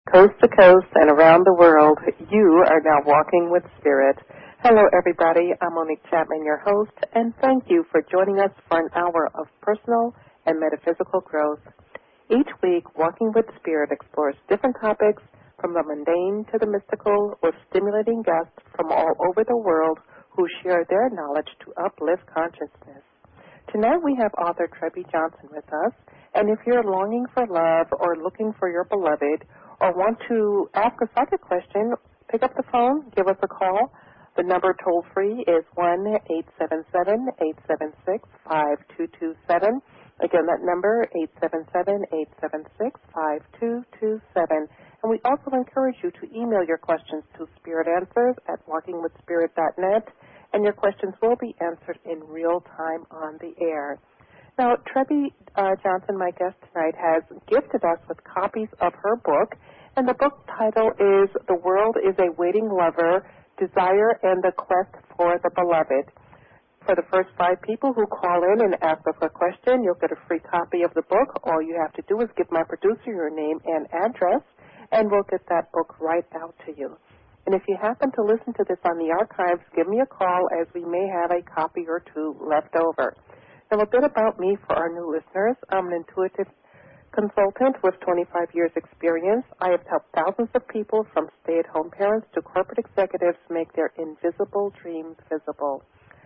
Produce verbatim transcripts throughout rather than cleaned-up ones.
coast to coast and around the world. You are now walking with Spirit. Hello, everybody. I'm Monique Chapman, your host, and thank you for joining us for an hour of personal and metaphysical growth. Each week, Walking with Spirit explores different topics from the mundane to the mystical with stimulating guests from all over the world who share their knowledge to uplift consciousness. Tonight we have author Trebby Johnson with us, and if you're longing for love or looking for your beloved or want to ask a psychic question, pick up the phone, give us a call. The number toll-free is one eight seven seven, eight seven six, five two two seven. Again, that number, eight seven seven, eight seven six, five two two seven. And we also encourage you to email your questions to spiritanswers at walking with spirit dot net, and your questions will be answered in real time on the air. Now, Trebby uh, Johnson, my guest tonight, has gifted us with copies of her book, and the book title is The World is a Waiting Lover, Desire and the Quest for the Beloved. For the first five people who call in and ask us a question, you'll get a free copy of the book. All you have to do is give my producer your name and address, and we'll get that book right out to you. And if you happen to listen to this on the archives, give me a call, as we may have a copy or two left over. Now, a bit about me for our new listeners. I'm an intuitive consultant with twenty-five years experience. I have helped thousands of people, from stay-at-home parents to corporate executives, make their invisible dreams visible.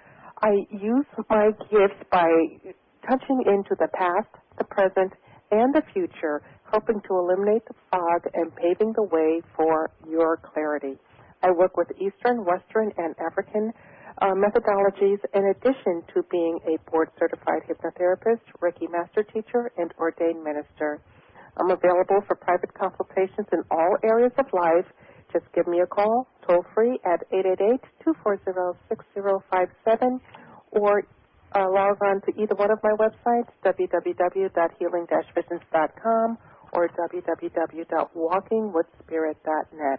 I use my gifts by touching into the past, the present, and the future, helping to eliminate the fog and paving the way for your clarity. I work with Eastern, Western, and African uh, methodologies, in addition to being a board-certified hypnotherapist, Reiki master teacher, and ordained minister. I'm available for private consultations in all areas of life. Just give me a call, toll-free, at eight eight eight, two four zero, six zero five seven, or uh, log on to either one of my websites, w w w dot healing dash visions dot com or w w w dot walking with spirit dot net.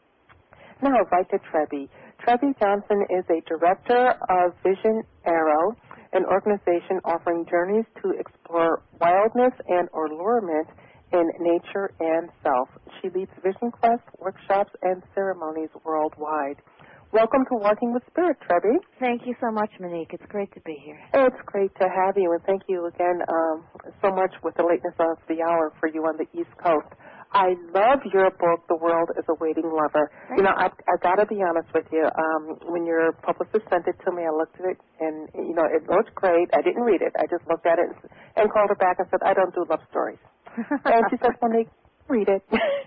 Now, right to Trebby. Trebby Johnson is a director of Vision Arrow, an organization offering journeys to explore wildness and allurement in nature and self. She leads Vision Quest workshops and ceremonies worldwide. Welcome to Walking with Spirit, Trebby. Thank you so much, Monique. It's great to be here. It's great to have you, and thank you again um, so much with the lateness of the hour for you on the East Coast. I love your book, The World is a Waiting Lover. Thank you know, I, I got to be honest with you. Um, when your publicist sent it to me, I looked at it, and, you know, it looked great. I didn't read it. I just looked at it and, and called her back and said, I don't do love stories. And she said, Monique, read it.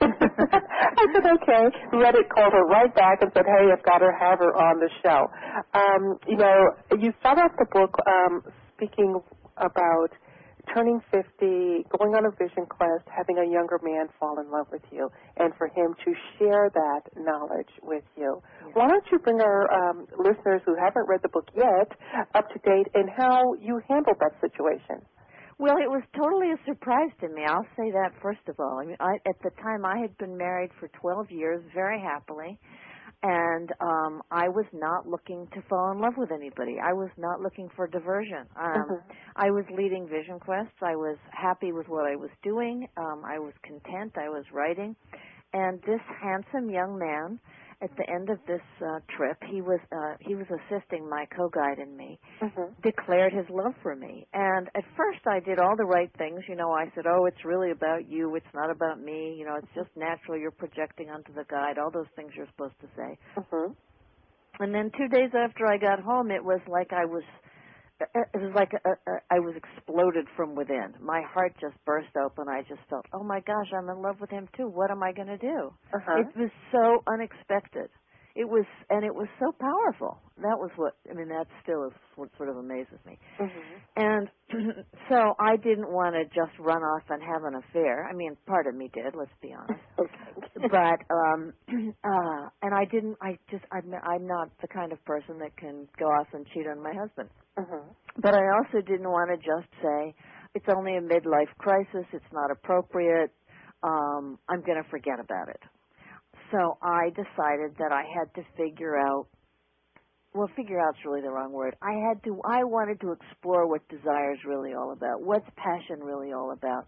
I said, okay. Read it, called her right back and said, hey, I've got to have her on the show. Um, you know, you start off the book um, speaking about turning fifty, going on a vision quest, having a younger man fall in love with you, and for him to share that knowledge with you. Yeah. Why don't you bring our um, listeners who haven't read the book yet up to date in how you handled that situation? Well, it was totally a surprise to me. I'll say that first of all. I mean, I, at the time, I had been married for twelve years, very happily, and um, I was not looking to fall in love with anybody. I was not looking for diversion. Um, mm-hmm. I was leading Vision Quest. I was happy with what I was doing. Um, I was content. I was writing, and this handsome young man, at the end of this uh, trip, he was uh, he was assisting my co-guide and me, mm-hmm. declared his love for me. And at first I did all the right things. You know, I said, oh, it's really about you. It's not about me. You know, it's just natural. You're projecting onto the guide, all those things you're supposed to say. Mm-hmm. And then two days after I got home, it was like I was it was like a, a, I was exploded from within. My heart just burst open. I just felt, oh, my gosh, I'm in love with him, too. What am I going to do? Uh-huh. It was so unexpected. It was, and it was so powerful. That was what, I mean, that still is what sort of amazes me. Mm-hmm. And so I didn't want to just run off and have an affair. I mean, part of me did, let's be honest. Okay. But, um, uh, and I didn't, I just, I'm, I'm not the kind of person that can go off and cheat on my husband. Mm-hmm. But I also didn't want to just say, it's only a midlife crisis, it's not appropriate, um, I'm going to forget about it. So I decided that I had to figure out, well, figure out's really the wrong word. I had to, I wanted to explore what desire is really all about. What's passion really all about?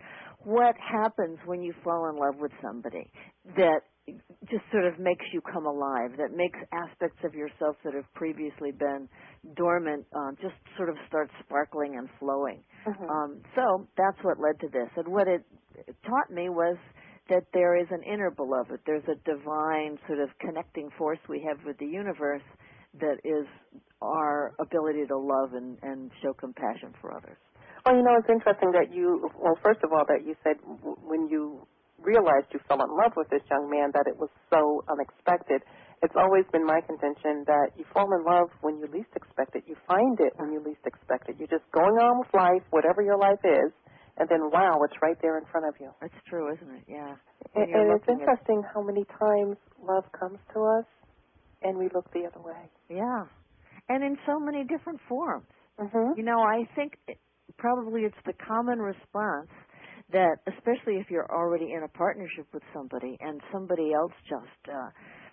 what happens when you fall in love with somebody that just sort of makes you come alive, that makes aspects of yourself that have previously been dormant uh, just sort of start sparkling and flowing. Mm-hmm. Um, so that's what led to this. And what it taught me was that there is an inner beloved. There's a divine sort of connecting force we have with the universe that is our ability to love and, and show compassion for others. Well, you know, it's interesting that you, well, first of all, that you said when you realized you fell in love with this young man that it was so unexpected. It's always been my contention that you fall in love when you least expect it. You find it when you least expect it. You're just going on with life, whatever your life is, and then, wow, it's right there in front of you. That's true, isn't it? Yeah. And, and it's interesting at... how many times love comes to us and we look the other way. Yeah. And in so many different forms. Mm-hmm. You know, I think it, probably it's the common response that, especially if you're already in a partnership with somebody and somebody else just uh,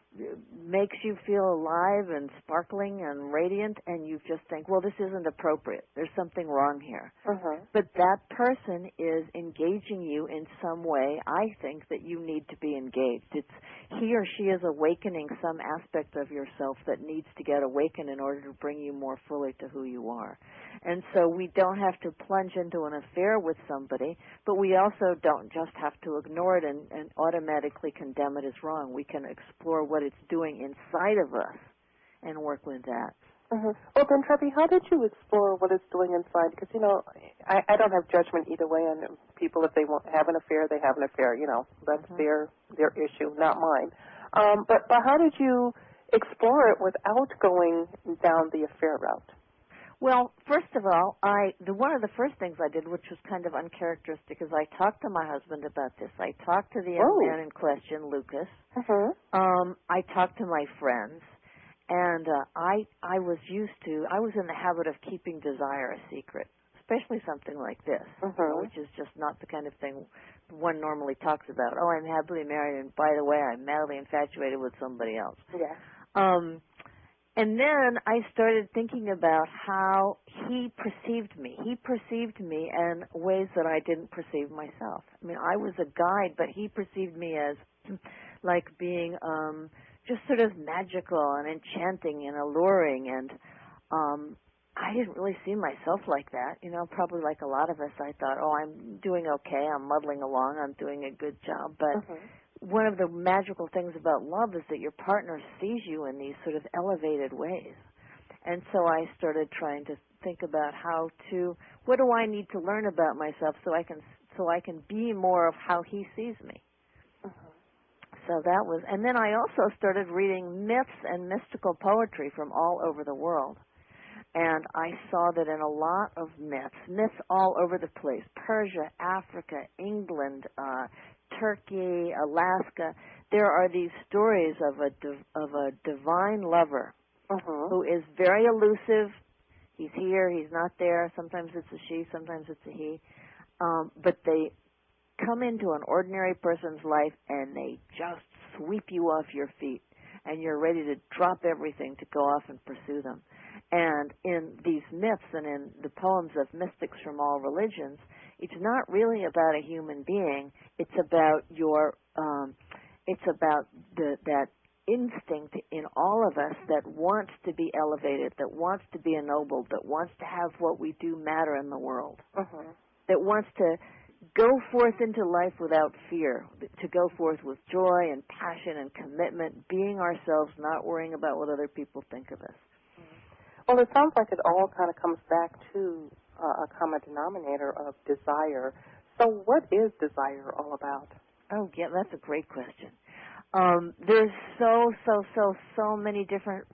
makes you feel alive and sparkling and radiant, and you just think, well, this isn't appropriate. There's something wrong here. Uh-huh. But that person is engaging you in some way, I think, that you need to be engaged. It's he or she is awakening some aspect of yourself that needs to get awakened in order to bring you more fully to who you are. And so we don't have to plunge into an affair with somebody, but we also don't just have to ignore it and, and automatically condemn it as wrong. We can explore what it's doing inside of us and work with that. Uh-huh. Well, then, Trevi, how did you explore what it's doing inside? Because, you know, I, I don't have judgment either way on people. If they want have an affair, they have an affair. You know, that's mm-hmm. their their issue, not mine. Um, but, but how did you explore it without going down the affair route? Well, first of all, I the one of the first things I did, which was kind of uncharacteristic, is I talked to my husband about this. I talked to the young oh. man in question, Lucas. Uh-huh. Um, I talked to my friends. And uh, I I was used to, I was in the habit of keeping desire a secret, especially something like this, uh-huh. you know, which is just not the kind of thing one normally talks about. Oh, I'm happily married, and by the way, I'm madly infatuated with somebody else. Yeah. Um, and then I started thinking about how he perceived me. He perceived me in ways that I didn't perceive myself. I mean, I was a guide, but he perceived me as like being... Um, just sort of magical and enchanting and alluring, and um, I didn't really see myself like that. You know, probably like a lot of us, I thought, oh, I'm doing okay, I'm muddling along, I'm doing a good job. But uh-huh. one of the magical things about love is that your partner sees you in these sort of elevated ways. And so I started trying to think about how to, what do I need to learn about myself so I can so I can be more of how he sees me. Uh-huh. So that was, and then I also started reading myths and mystical poetry from all over the world. And I saw that in a lot of myths, myths all over the place, Persia, Africa, England, uh, Turkey, Alaska, there are these stories of a div- of a divine lover uh-huh. who is very elusive. He's here, he's not there. Sometimes it's a she, sometimes it's a he. Um, but they come into an ordinary person's life and they just sweep you off your feet, and you're ready to drop everything to go off and pursue them. And in these myths and in the poems of mystics from all religions, it's not really about a human being. It's about your, um, it's about the, that instinct in all of us that wants to be elevated, that wants to be ennobled, that wants to have what we do matter in the world, uh-huh. that wants to go forth into life without fear, to go forth with joy and passion and commitment, being ourselves, not worrying about what other people think of us. Well, it sounds like it all kind of comes back to uh, a common denominator of desire. So what is desire all about? Oh, yeah, that's a great question. Um, there's so, so, so, so many different,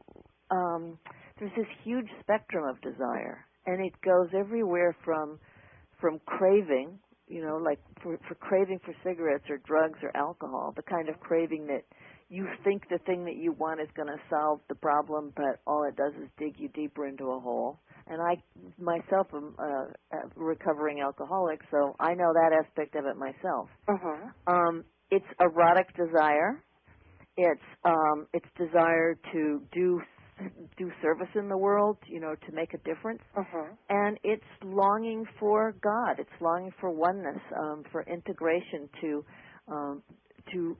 um, there's this huge spectrum of desire, and it goes everywhere from from craving, you know, like for, for craving for cigarettes or drugs or alcohol, the kind of craving that you think the thing that you want is going to solve the problem, but all it does is dig you deeper into a hole. And I myself am a, a recovering alcoholic, so I know that aspect of it myself. Uh-huh. Um, it's erotic desire. It's um, it's desire to do do service in the world, you know, to make a difference. Mm-hmm. And it's longing for God. It's longing for oneness, um, for integration, to um, to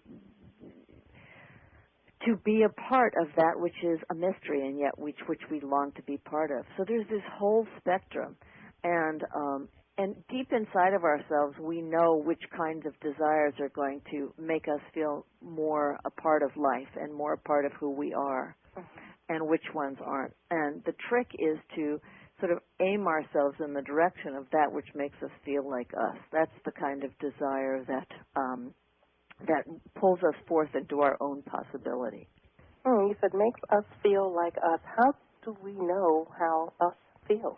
to be a part of that which is a mystery and yet which which we long to be part of. So there's this whole spectrum, and um, and deep inside of ourselves, we know which kinds of desires are going to make us feel more a part of life and more a part of who we are, mm-hmm. and which ones aren't. And the trick is to sort of aim ourselves in the direction of that which makes us feel like us. That's the kind of desire that um, that pulls us forth into our own possibility. Mm, you said makes us feel like us. How do we know how us feels?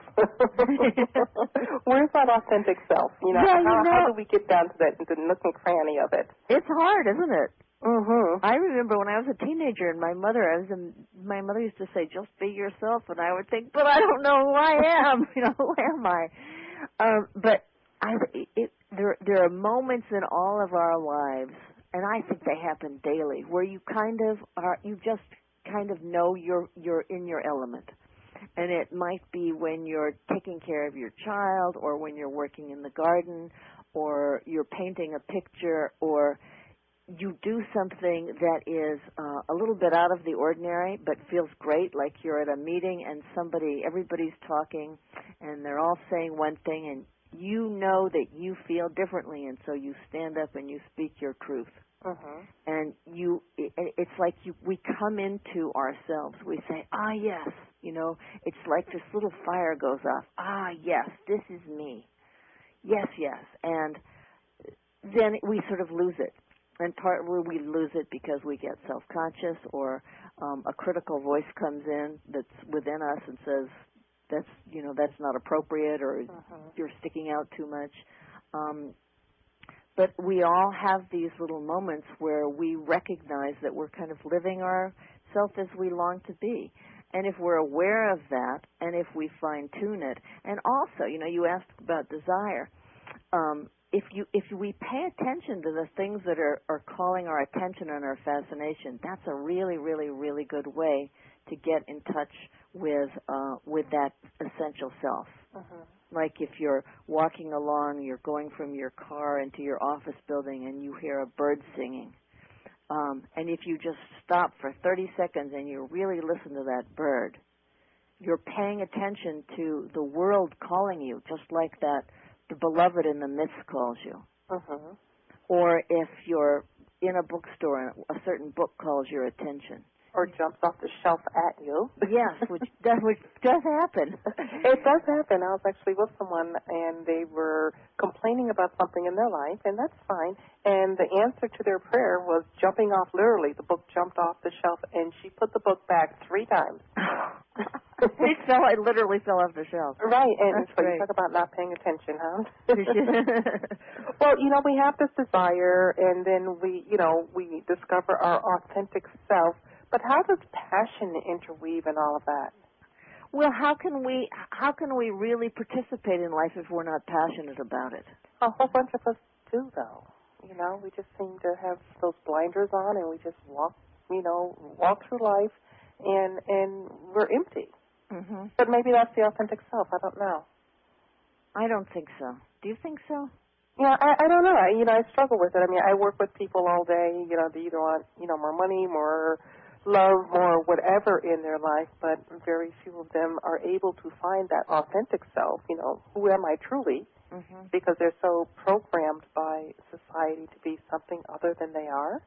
Where's that authentic self? You know, yeah, how, you know, how do we get down to that, the nook and cranny of it? It's hard, isn't it? Mm-hmm. I remember when I was a teenager, and my mother, I was in, my mother used to say, "Just be yourself," and I would think, "But I don't know who I am. You know, who am I?" Um, but I, it, there, there are moments in all of our lives, and I think they happen daily, where you kind of are, you just kind of know you're you're in your element. And it might be when you're taking care of your child, or when you're working in the garden, or you're painting a picture, or you do something that is uh, a little bit out of the ordinary but feels great, like you're at a meeting and somebody, everybody's talking and they're all saying one thing, and you know that you feel differently, and so you stand up and you speak your truth. Mm-hmm. And you, it, it's like you, we come into ourselves. We say, ah, yes, you know, it's like this little fire goes off. Ah, yes, this is me. Yes, yes. And then we sort of lose it. And partly we lose it because we get self-conscious, or um, a critical voice comes in that's within us and says, that's, you know, that's not appropriate, or mm-hmm. you're sticking out too much. Um, but we all have these little moments where we recognize that we're kind of living our self as we long to be. And if we're aware of that, and if we fine-tune it, and also, you know, you asked about desire, um, if you if we pay attention to the things that are, are calling our attention and our fascination, that's a really, really, really good way to get in touch with uh, with that essential self. Uh-huh. Like if you're walking along, you're going from your car into your office building, and you hear a bird singing. Um, and if you just stop for thirty seconds and you really listen to that bird, you're paying attention to the world calling you, just like that the beloved in the mist calls you. Uh-huh. Or if you're in a bookstore and a certain book calls your attention. Or jumps off the shelf at you. Yes, which does, which does happen. It does happen. I was actually with someone, and they were complaining about something in their life, and that's fine. And the answer to their prayer was jumping off, literally. The book jumped off the shelf, and she put the book back three times. It fell, it literally fell off the shelf. Right, and That's so great. you talk about not paying attention, huh? Well, you know, we have this desire, and then we, you know, we discover our authentic self. But how does passion interweave in all of that? Well, how can we how can we really participate in life if we're not passionate about it? A whole bunch of us do, though. You know, we just seem to have those blinders on, and we just walk, you know, walk through life, and and we're empty. Mm-hmm. But maybe that's the authentic self. I don't know. I don't think so. Do you think so? Yeah, I, I don't know. I, you know, I struggle with it. I mean, I work with people all day. You know, they either want, you know, more money, more love, more whatever in their life, but very few of them are able to find that authentic self. You know, who am I truly? Mm-hmm. Because they're so programmed by society to be something other than they are.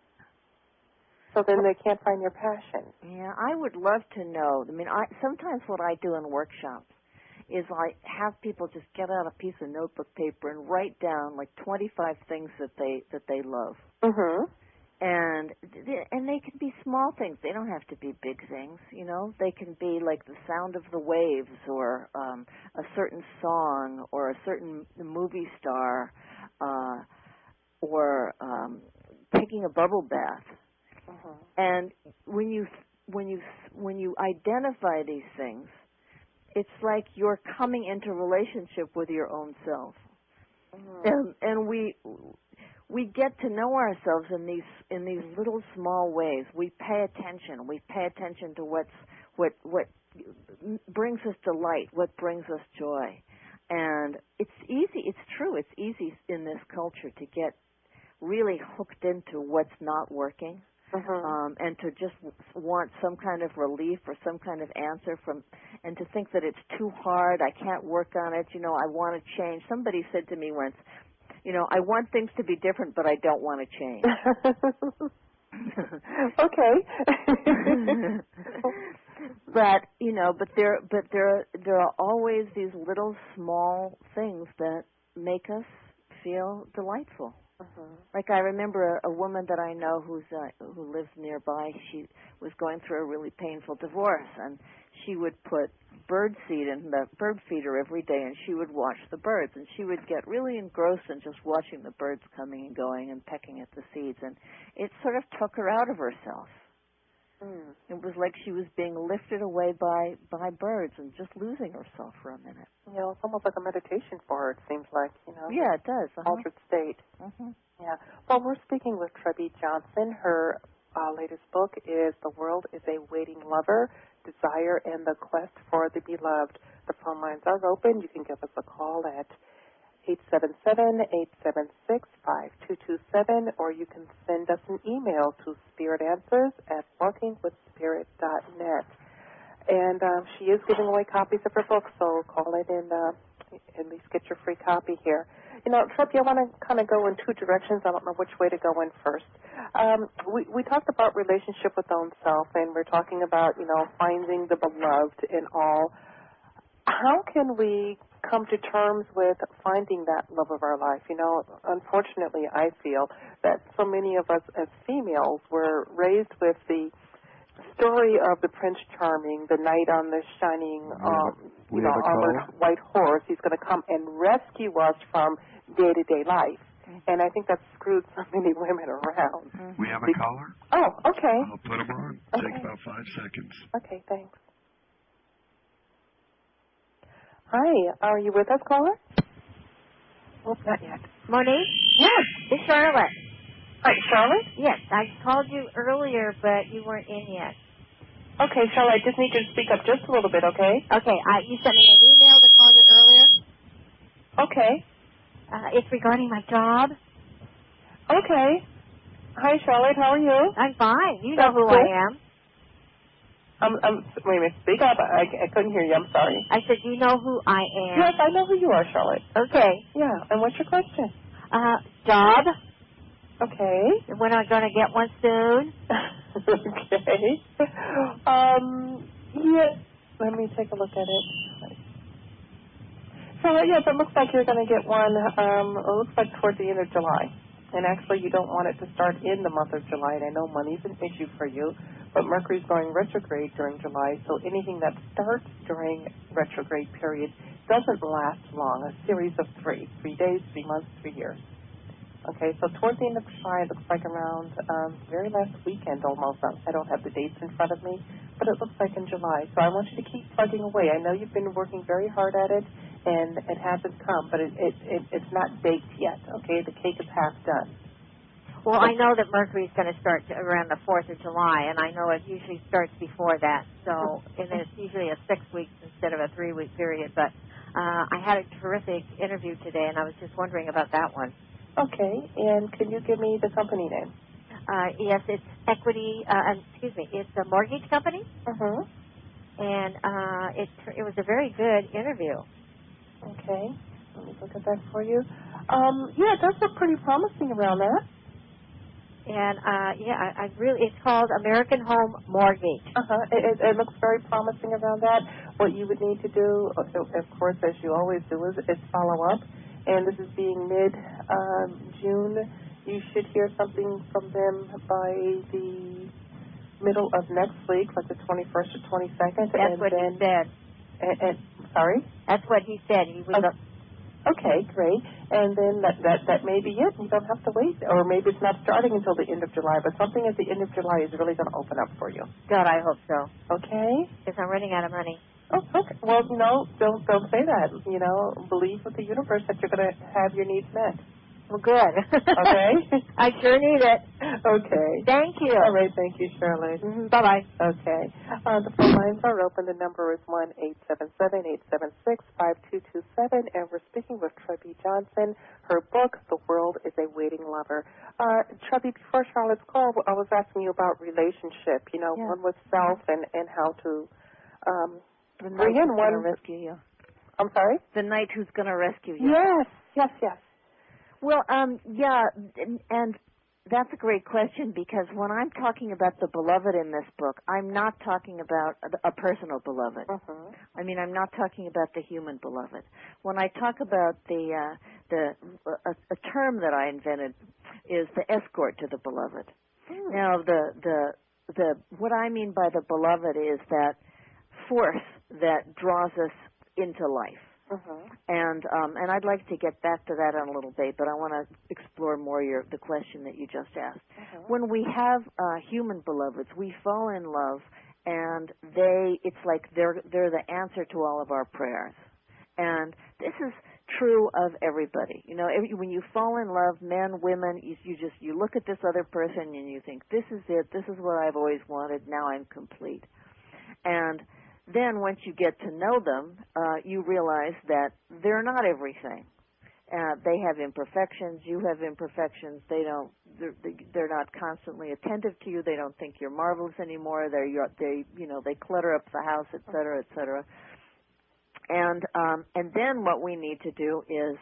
So then they can't find their passion. Yeah, I would love to know. I mean, I sometimes what I do in workshops is I have people just get out a piece of notebook paper and write down like twenty-five things that they that they love. Mm-hmm. And and they can be small things. They don't have to be big things, you know. They can be like the sound of the waves, or um, a certain song, or a certain movie star, uh, or um, taking a bubble bath. Mm-hmm. And when you when you when you identify these things, it's like you're coming into relationship with your own self. Mm-hmm. And and we. We get to know ourselves in these in these little small ways. We pay attention. We pay attention to what's what what brings us delight, what brings us joy. And it's easy, it's true, it's easy in this culture to get really hooked into what's not working. Mm-hmm. Um, and to just want some kind of relief or some kind of answer from, and to think that it's too hard, I can't work on it, you know, I want to change. Somebody said to me once, you know, I want things to be different, but I don't want to change. Okay. But, you know, but there, but there, there are always these little small things that make us feel delightful. Mm-hmm. Like I remember a, a woman that I know who's uh, who lives nearby. She was going through a really painful divorce, and she would put bird seed in the bird feeder every day, and she would watch the birds, and she would get really engrossed in just watching the birds coming and going and pecking at the seeds, and it sort of took her out of herself. Mm. It was like she was being lifted away by by birds and just losing herself for a minute. You know, it's almost like a meditation for her, it seems like, you know. Yeah, it does. Uh-huh. Altered state. Mm-hmm. Yeah. Well, we're speaking with Trebby Johnson. Her uh, latest book is The World is a Waiting Lover, Desire and the Quest for the Beloved. The phone lines are open. You can give us a call at eight seven seven, eight seven six, five two two seven, or you can send us an email to spiritanswers at walking with spirit dot net. And um, she is giving away copies of her book, so call it and uh, at least get your free copy here. You know, Trebby, I want to kind of go in two directions. I don't know which way to go in first. Um, we, we talked about relationship with own self, and we're talking about, you know, finding the beloved in all. How can we come to terms with finding that love of our life? You know, unfortunately, I feel that so many of us as females were raised with the story of the Prince Charming, the knight on the shining, um, you know, armored white horse. He's going to come and rescue us from day-to-day life. And I think that's screwed so many women around. Mm-hmm. We have a caller. Oh, okay. I'll put him on. Okay. Takes about five seconds. Okay, thanks. Hi, are you with us, caller? Oh, not yet. Monique? Yes. It's Charlotte. Hi, Charlotte? Yes, I called you earlier, but you weren't in yet. Okay, Charlotte, I just need you to speak up just a little bit, okay? Okay, I, you sent me an email to call you earlier. Okay. Uh, it's regarding my job. Okay. Hi, Charlotte, how are you? I'm fine. You know That's who good. I am. Um, um, wait a minute, speak up. I, I couldn't hear you, I'm sorry. I said, you know who I am. Yes, I know who you are, Charlotte. Okay. Yeah, and what's your question? Uh, job. Okay. When am I going to get one soon? Okay. Um, yeah, let me take a look at it. So, yes, it looks like you're going to get one, um, it looks like towards the end of July. And actually, you don't want it to start in the month of July. And I know money's an issue for you, but Mercury's going retrograde during July, so anything that starts during retrograde period doesn't last long, a series of three, three days, three months, three years. Okay, so towards the end of July, it looks like around um, very last weekend almost. I don't have the dates in front of me, but it looks like in July. So I want you to keep plugging away. I know you've been working very hard at it, and it hasn't come, but it, it, it, it's not baked yet, okay? The cake is half done. Well, I know that Mercury's going to start around the fourth of July, and I know it usually starts before that. So, and it's usually a six weeks instead of a three-week period. But uh, I had a terrific interview today, and I was just wondering about that one. Okay, and can you give me the company name? Uh, yes, it's Equity, uh, excuse me, it's a mortgage company. Mm-hmm. And uh, it, it was a very good interview. Okay, let me look at that for you. Um, yeah, it does look pretty promising around that. And, uh, yeah, I, I really, it's called American Home Mortgage. Uh-huh. It, it, it looks very promising around that. What you would need to do, of course, as you always do, is, is follow up. And this is being mid-June. Um, you should hear something from them by the middle of next week, like the twenty-first or twenty-second. That's and what then, he said. And, and, sorry? That's what he said. He was. Okay. Okay, great. And then that, that, that may be it. You don't have to wait. Or maybe it's not starting until the end of July, but something at the end of July is really going to open up for you. God, I hope so. Okay? Because I'm running out of money. Oh, okay. Well, no, don't don't say that. You know, believe with the universe that you're going to have your needs met. Well, good. Okay? I sure need it. Okay. Thank you. All right, thank you, Shirley. Mm-hmm. Bye-bye. Okay. Uh, the phone lines are open. The number is one eight seven seven, eight seven six, five two two seven, and we're speaking with Trebby Johnson. Her book, The World is a Waiting Lover. Uh, Trebby, before Charlotte's call, I was asking you about relationship, you know, Yeah. one with self and, and how to um, The bring knight in who's one. going to rescue you. I'm sorry? The knight who's going to rescue you. Yes, yes, yes. Well, um, yeah, and, and that's a great question because when I'm talking about the beloved in this book, I'm not talking about a, a personal beloved. Mm-hmm. I mean, I'm not talking about the human beloved. When I talk about the uh, the a, a term that I invented is the escort to the beloved. Mm. Now, the the the what I mean by the beloved is that force that draws us into life. Mm-hmm. And um, and I'd like to get back to that in a little bit, but I want to explore more your the question that you just asked. Mm-hmm. When we have uh, human beloveds, we fall in love, and they it's like they're they're the answer to all of our prayers. And this is true of everybody. You know, every, when you fall in love, men, women, you, you just you look at this other person and you think, this is it. This is what I've always wanted. Now I'm complete. And then once you get to know them, uh, you realize that they're not everything. Uh, they have imperfections. You have imperfections. They don't. They're, they're not constantly attentive to you. They don't think you're marvelous anymore. They're they you know they clutter up the house, et cetera, et cetera. And um, and then what we need to do is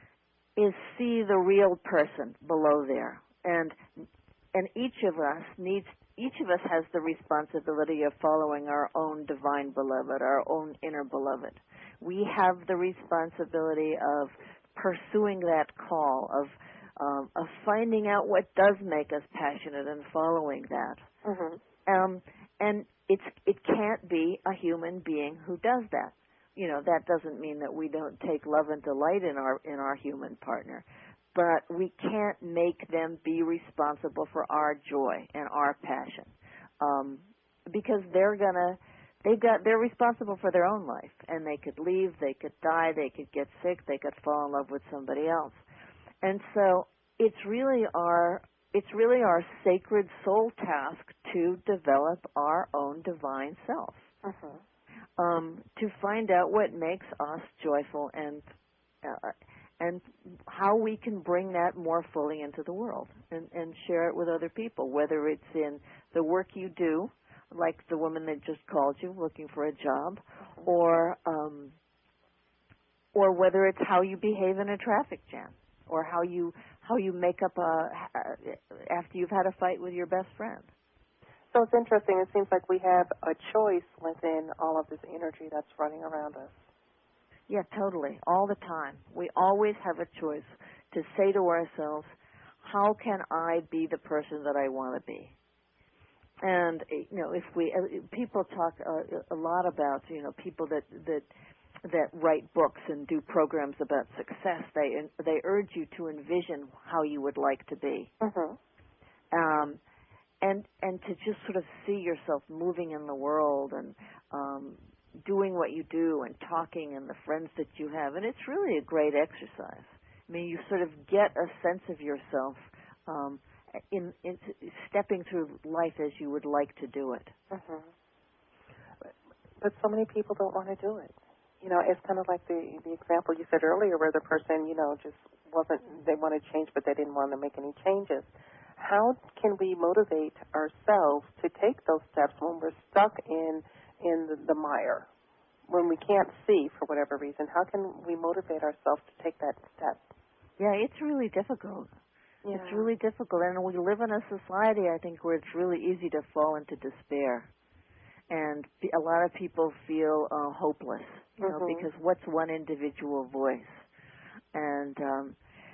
is see the real person below there. And and each of us needs. Each of us has the responsibility of following our own divine beloved, our own inner beloved. We have the responsibility of pursuing that call, of um, of finding out what does make us passionate and following that. Mm-hmm. Um, and it's it can't be a human being who does that. You know, that doesn't mean that we don't take love and delight in our in our human partner. But we can't make them be responsible for our joy and our passion, um, because they're gonna, they've got, they're responsible for their own life, and they could leave, they could die, they could get sick, they could fall in love with somebody else, and so it's really our, it's really our sacred soul task to develop our own divine self, Mm-hmm. um, to find out what makes us joyful and. Uh, and how we can bring that more fully into the world and, and share it with other people, whether it's in the work you do, like the woman that just called you looking for a job, Mm-hmm. or um, or whether it's how you behave in a traffic jam, or how you how you make up a after you've had a fight with your best friend. So it's interesting. It seems like we have a choice within all of this energy that's running around us. Yeah, totally. All the time. We always have a choice to say to ourselves, how can I be the person that I want to be? And, you know, if we, people talk a, a lot about, you know, people that, that, that write books and do programs about success. They, they urge you to envision how you would like to be. Mm-hmm. Um, and, and to just sort of see yourself moving in the world and, um, doing what you do and talking and the friends that you have. And it's really a great exercise. I mean, you sort of get a sense of yourself um, in, in stepping through life as you would like to do it. Mm-hmm. But, but so many people don't want to do it. You know, it's kind of like the, the example you said earlier where the person, you know, just wasn't, they wanted change, but they didn't want to make any changes. How can we motivate ourselves to take those steps when we're stuck in in the, the mire, when we can't see for whatever reason? How can we motivate ourselves to take that step? Yeah, it's really difficult. Yeah. It's really difficult. And we live in a society, I think, where it's really easy to fall into despair. And a lot of people feel uh, hopeless, you know, Mm-hmm. because what's one individual voice? And um,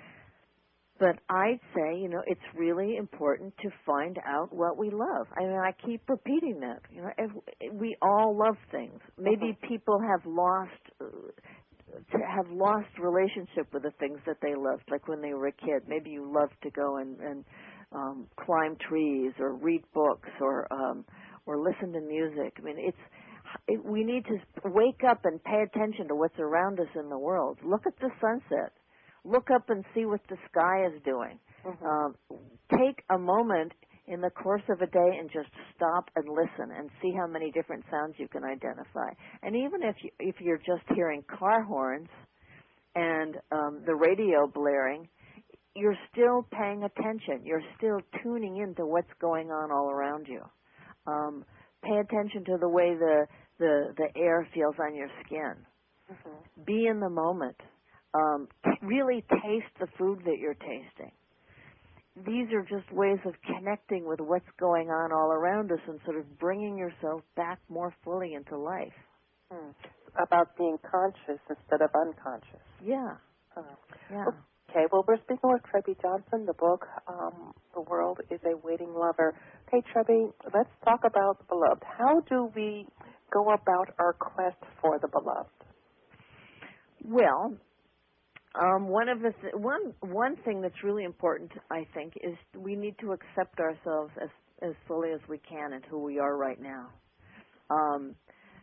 But I'd say, you know, it's really important to find out what we love. I mean, I keep repeating that. You know, if we all love things. Maybe Mm-hmm. people have lost uh, have lost relationship with the things that they loved, like when they were a kid. Maybe you loved to go and, and um, climb trees or read books or um, or listen to music. I mean, it's it, we need to wake up and pay attention to what's around us in the world. Look at the sunset. look up and see what the sky is doing. Mm-hmm. Um, take a moment in the course of a day and just stop and listen and see how many different sounds you can identify. And even if you, if you're just hearing car horns and um, the radio blaring, you're still paying attention. You're still tuning into what's going on all around you. Um, pay attention to the way the, the, the air feels on your skin. Mm-hmm. Be in the moment. Um, t- really taste the food that you're tasting. These are just ways of connecting with what's going on all around us and sort of bringing yourself back more fully into life. Hmm. About being conscious instead of unconscious. Yeah. Uh, Yeah. Okay, well, we're speaking with Trebby Johnson. The book, um, The World is a Waiting Lover. Okay, Trebby, let's talk about the beloved. How do we go about our quest for the beloved? Well, Um, one of the th- one one thing that's really important, I think, is we need to accept ourselves as as fully as we can and who we are right now. Um,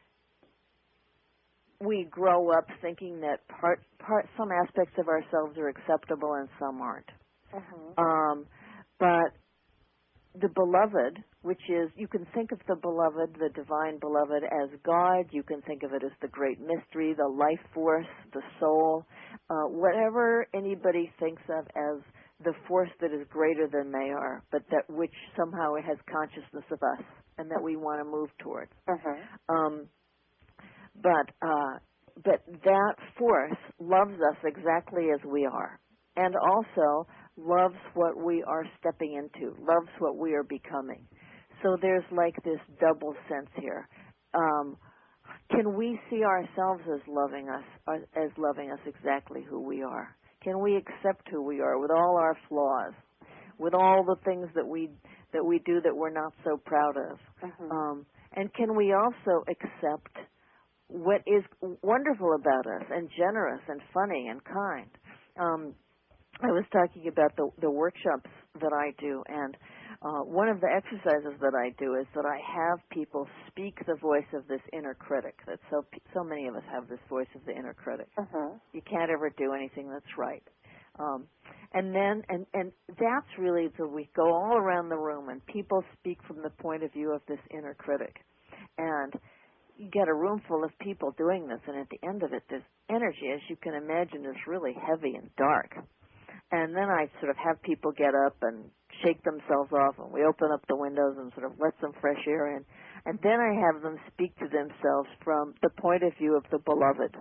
we grow up thinking that part part some aspects of ourselves are acceptable and some aren't. Mm-hmm. Um, but the beloved, which is, you can think of the beloved, the divine beloved, as God. You can think of it as the great mystery, the life force, the soul, uh, whatever anybody thinks of as the force that is greater than they are, but that which somehow has consciousness of us and that we want to move towards. Mm-hmm. Um, but uh, but that force loves us exactly as we are, and also loves what we are stepping into, loves what we are becoming. So there's like this double sense here. Um, can we see ourselves as loving us, as loving us exactly who we are? Can we accept who we are with all our flaws, with all the things that we that we do that we're not so proud of? Mm-hmm. Um, and can we also accept what is wonderful about us and generous and funny and kind? Um, I was talking about the, the workshops that I do, and uh, one of the exercises that I do is that I have people speak the voice of this inner critic. That so so many of us have this voice of the inner critic. Mm-hmm. You can't ever do anything that's right. Um, and then, and, and that's really the, we go all around the room and people speak from the point of view of this inner critic. And you get a room full of people doing this, and at the end of it, this energy, as you can imagine, is really heavy and dark. And then I sort of have people get up and shake themselves off, and we open up the windows and sort of let some fresh air in. And then I have them speak to themselves from the point of view of the beloved.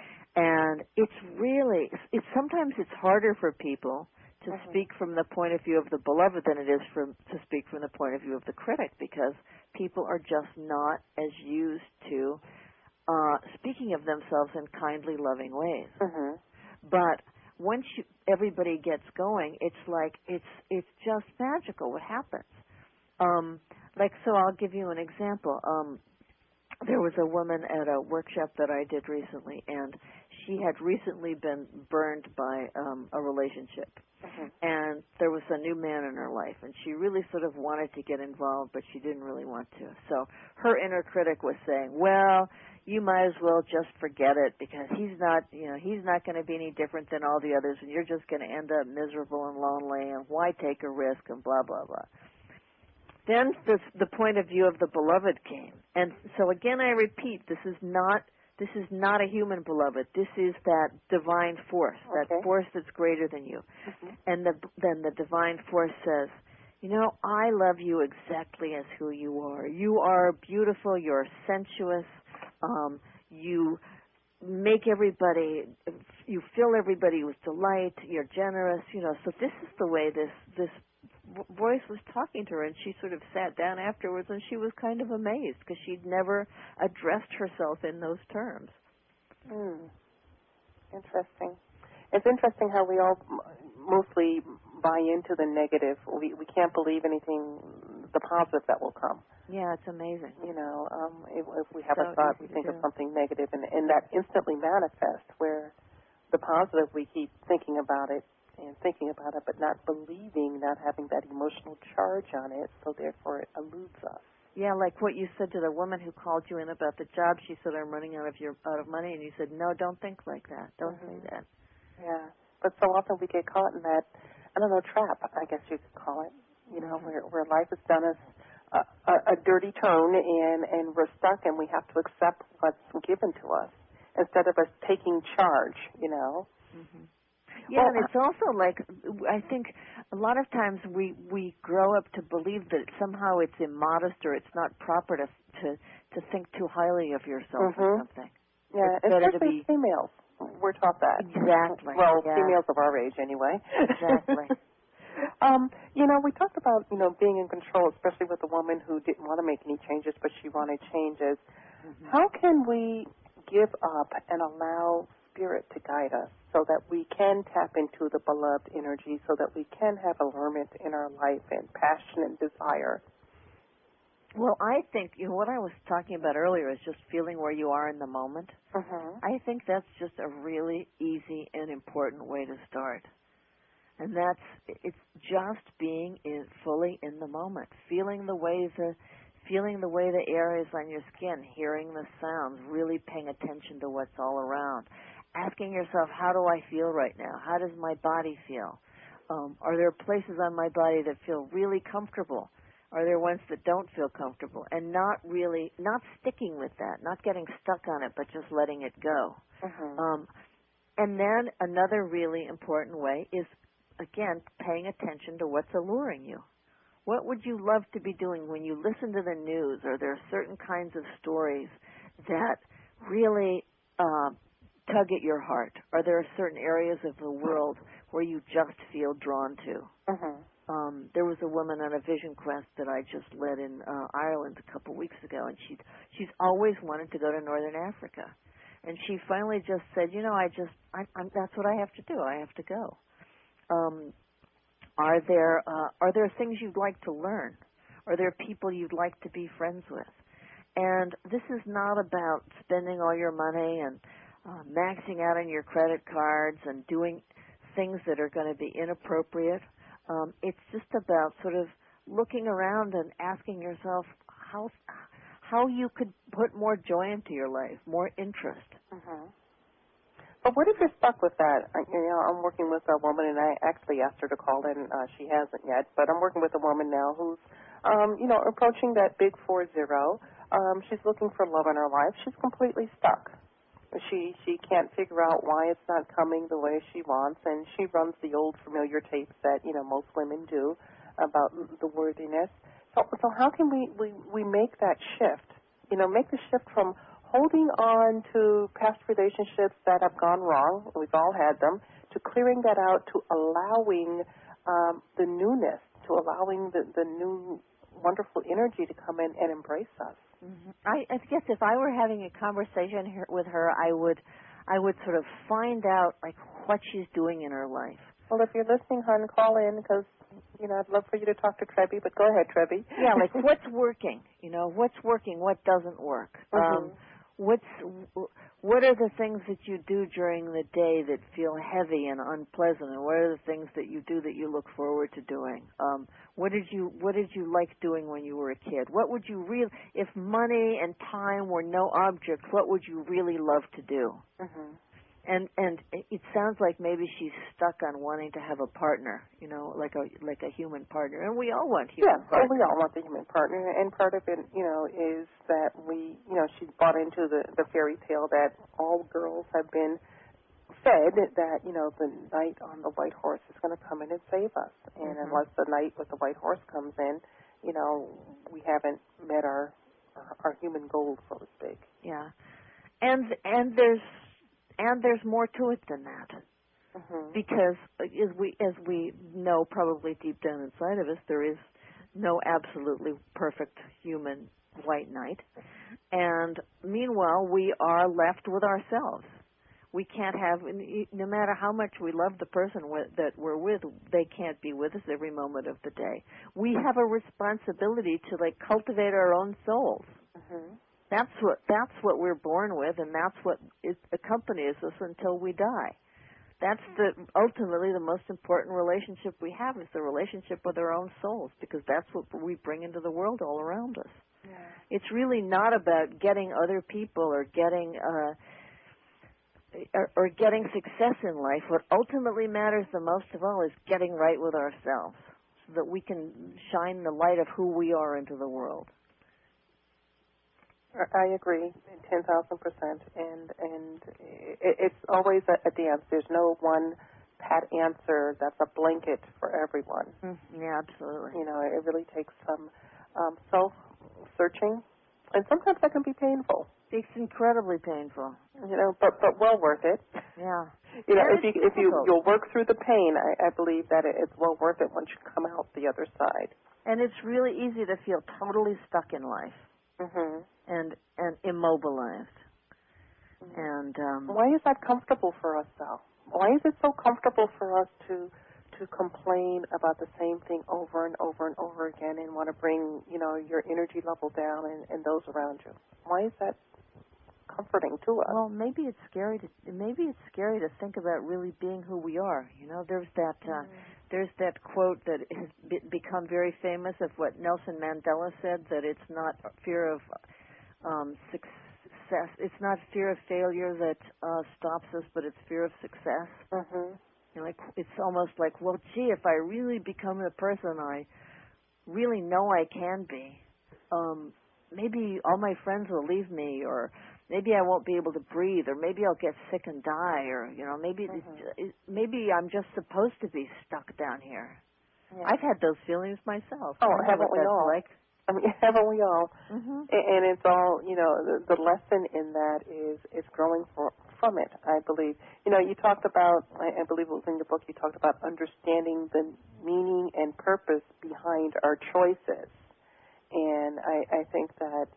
And it's really, it's sometimes it's harder for people to Mm-hmm. speak from the point of view of the beloved than it is from, to speak from the point of view of the critic, because people are just not as used to uh, speaking of themselves in kindly, loving ways. Mm-hmm. But once you, everybody gets going, it's like it's it's just magical what happens. Um, like so, I'll give you an example. Um, there was a woman at a workshop that I did recently, and she had recently been burned by um, a relationship. Mm-hmm. And there was a new man in her life, and she really sort of wanted to get involved, but she didn't really want to. So her inner critic was saying, well, you might as well just forget it, because he's not, you know, he's not going to be any different than all the others, and you're just going to end up miserable and lonely, and why take a risk, and blah, blah, blah. Then the, the point of view of the beloved came. And so again, I repeat, this is not This is not a human beloved. This is that divine force, that Okay. force that's greater than you. Mm-hmm. And the, then the divine force says, you know, I love you exactly as who you are. You are beautiful. You're sensuous. Um, you make everybody, you fill everybody with delight. You're generous. You know, so this is the way this this voice was talking to her, and she sort of sat down afterwards, and she was kind of amazed because she'd never addressed herself in those terms. Mm. Interesting. It's interesting how we all mostly buy into the negative. We we can't believe anything, the positive that will come. Yeah, it's amazing. You know, um, if, if we have So a thought, we easy to think do. of something negative, and, and that instantly manifests, where the positive, we keep thinking about it and thinking about it, but not believing, not having that emotional charge on it, so therefore it eludes us. Yeah, like what you said to the woman who called you in about the job. She said, I'm running out of your out of money, and you said, no, don't think like that. Don't Mm-hmm. say that. Yeah. but so often we get caught in that, I don't know, trap, I guess you could call it, you know, where, where life has done us a, a, a dirty turn, and, and we're stuck, and we have to accept what's given to us instead of us taking charge, you know. Mm-hmm. Yeah, Well, and it's also like, I think a lot of times we, we grow up to believe that somehow it's immodest or it's not proper to to, to think too highly of yourself mm-hmm. or something. Yeah, it's better to especially be females. We're taught that. Exactly. Well, yeah. females of our age anyway. Exactly. um, you know, we talked about, you know, being in control, especially with a woman who didn't want to make any changes, but she wanted changes. Mm-hmm. How can we give up and allow Spirit to guide us so that we can tap into the beloved energy, so that we can have allurement in our life and passion and desire? Well, I think, you know, what I was talking about earlier is just feeling where you are in the moment. Mm-hmm. I think that's just a really easy and important way to start. And that's, it's just being in, fully in the moment, feeling the way the, feeling the way the air is on your skin, hearing the sounds, really paying attention to what's all around. Asking yourself, how do I feel right now? How does my body feel? Um, are there places on my body that feel really comfortable? Are there ones that don't feel comfortable? And not really, not sticking with that, not getting stuck on it, but just letting it go. Mm-hmm. Um, and then another really important way is, again, paying attention to what's alluring you. What would you love to be doing when you listen to the news? Are there certain kinds of stories that really uh, tug at your heart? Are there certain areas of the world where you just feel drawn to? Mm-hmm. Um, there was a woman on a vision quest that I just led in uh, Ireland a couple weeks ago, and she she's always wanted to go to Northern Africa, and she finally just said, you know, I just I, I'm, that's what I have to do. I have to go. Um, are there uh, are there things you'd like to learn? Are there people you'd like to be friends with? And this is not about spending all your money and uh, maxing out on your credit cards and doing things that are going to be inappropriate. Um, it's just about sort of looking around and asking yourself how how you could put more joy into your life, more interest. Mm-hmm. But what if you're stuck with that? You know, I'm working with a woman, and I actually asked her to call in. Uh, she hasn't yet, but I'm working with a woman now who's, um, you know, approaching that big four zero. Um, she's looking for love in her life. She's completely stuck. She she can't figure out why it's not coming the way she wants, and she runs the old familiar tapes that, you know, most women do about the worthiness. So so how can we, we, we make that shift? You know, make the shift from holding on to past relationships that have gone wrong, we've all had them, to clearing that out, to allowing um, the newness, to allowing the, the new wonderful energy to come in and embrace us. Mm-hmm. I, I guess if I were having a conversation here with her, I would, I would sort of find out like what she's doing in her life. Well, if you're listening, hon, call in because, you know, I'd love for you to talk to Trebby, but go ahead, Trebby. Yeah, like what's working? You know, what's working? What doesn't work? Mm-hmm. Um, what's what are the things that you do during the day that feel heavy and unpleasant, and what are the things that you do that you look forward to doing? Um, what did you What did you like doing when you were a kid? What would you really, if money and time were no objects, what would you really love to do? Mm-hmm. And and it sounds like maybe she's stuck on wanting to have a partner, you know, like a like a human partner. And we all want human yeah, partners. well, we all want the human partner, and part of it, you know, is that we, you know, she's bought into the, the fairy tale that all girls have been fed, that, you know, the knight on the white horse is going to come in and save us. And Mm-hmm. unless the knight with the white horse comes in, you know, we haven't met our our human goals, so to speak. Yeah. And and there's And there's more to it than that, mm-hmm. because as we as we know, probably deep down inside of us, there is no absolutely perfect human white knight. And meanwhile, we are left with ourselves. We can't have, no matter how much we love the person that we're with, they can't be with us every moment of the day. We have a responsibility to like cultivate our own souls. Mm-hmm. That's what that's what we're born with, and that's what is, accompanies us until we die. That's the ultimately the most important relationship we have is the relationship with our own souls, because that's what we bring into the world all around us. Yeah. It's really not about getting other people or getting uh, or, or getting success in life, what ultimately matters the most of all is getting right with ourselves so that we can shine the light of who we are into the world. I agree, ten thousand percent, and and it, it's always a, a dance. There's no one pat answer that's a blanket for everyone. Mm, yeah, absolutely. You know, it really takes some um, self-searching, and sometimes that can be painful. It's incredibly painful. You know, but but well worth it. Yeah. You know, And if you it's if you difficult. you'll work through the pain, I, I believe that it, it's well worth it once you come out the other side. And it's really easy to feel totally stuck in life. Mhm. and and immobilized. Mm-hmm. And um, why is that comfortable for us, though? Why is it so comfortable for us to to complain about the same thing over and over and over again and want to bring, you know, your energy level down and, and those around you? Why is that comforting to us? Well, maybe it's scary to maybe it's scary to think about really being who we are. You know, there's that uh, mm. there's that quote that has be- become very famous of what Nelson Mandela said, that it's not fear of um, success, it's not fear of failure that uh, stops us, but it's fear of success. Mm-hmm. You know, like it's almost like, well, gee, if I really become the person I really know I can be, um, maybe all my friends will leave me, or maybe I won't be able to breathe, or maybe I'll get sick and die, or, you know, maybe mm-hmm. it, maybe I'm just supposed to be stuck down here. Yeah. I've had those feelings myself. Oh, I know haven't what we that's all? Like. I mean, haven't we all? Mm-hmm. And it's all, you know, the, the lesson in that is is growing for, from it, I believe. You know, you talked about, I, I believe it was in your book, you talked about understanding the meaning and purpose behind our choices. And I, I think that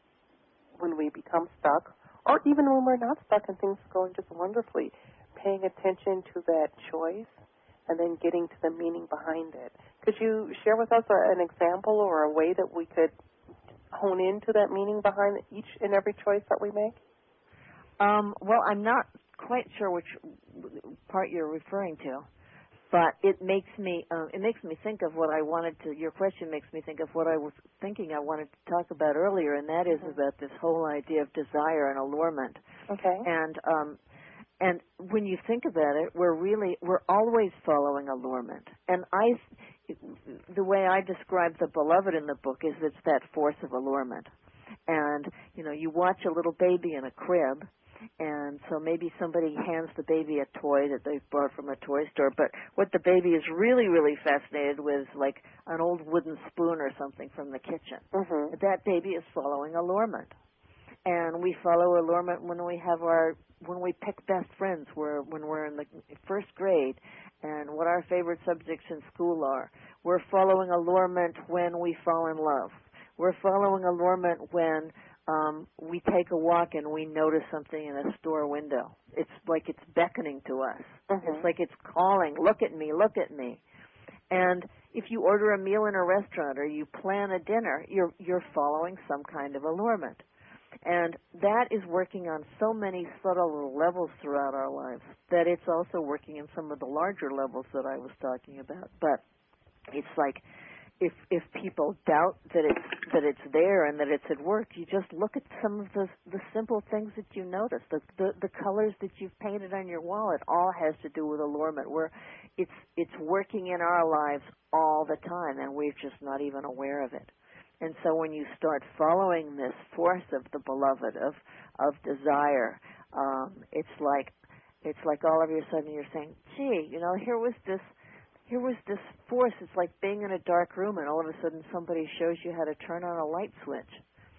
when we become stuck, or even when we're not stuck and things are going just wonderfully, paying attention to that choice and then getting to the meaning behind it. Could you share with us a, an example or a way that we could hone into that meaning behind each and every choice that we make? Um, well, I'm not quite sure which part you're referring to, but it makes me uh, it makes me think of what I wanted to. Your question makes me think of what I was thinking I wanted to talk about earlier, and that is mm-hmm. about this whole idea of desire and allurement. Okay. And um, And when you think about it, we're really, we're always following allurement. And I, the way I describe the beloved in the book is it's that force of allurement. And, you know, you watch a little baby in a crib, and so maybe somebody hands the baby a toy that they've bought from a toy store, but what the baby is really, really fascinated with is like an old wooden spoon or something from the kitchen. Mm-hmm. That baby is following allurement. And we follow allurement when we have our, when we pick best friends, where, when we're in the first grade, and what our favorite subjects in school are. We're following allurement when we fall in love. We're following allurement when um, we take a walk and we notice something in a store window. It's like it's beckoning to us. Mm-hmm. It's like it's calling, look at me, look at me. And if you order a meal in a restaurant or you plan a dinner, you're you're following some kind of allurement. And that is working on so many subtle levels throughout our lives that it's also working in some of the larger levels that I was talking about. But it's like if if people doubt that it's that it's there and that it's at work, you just look at some of the the simple things that you notice. The the, the colors that you've painted on your wall, it all has to do with allurement, where it's it's working in our lives all the time, and we're just not even aware of it. And so when you start following this force of the beloved, of of desire, um, it's like it's like all of a sudden you're saying, gee, you know, here was this here was this force. It's like being in a dark room and all of a sudden somebody shows you how to turn on a light switch.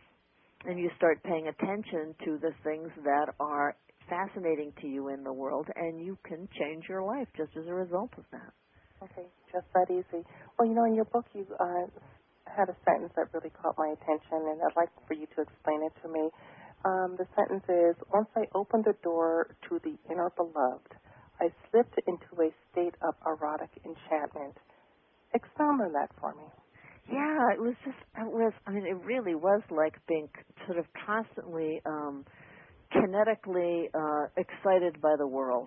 And you start paying attention to the things that are fascinating to you in the world, and you can change your life just as a result of that. Okay, just that easy. Well, you know, in your book you uh, had a sentence that really caught my attention, and I'd like for you to explain it to me. Um, the sentence is, once I opened the door to the inner beloved, I slipped into a state of erotic enchantment. Expound on that for me. Yeah, it was just, it was, I mean, it really was like being sort of constantly, um, kinetically uh, excited by the world.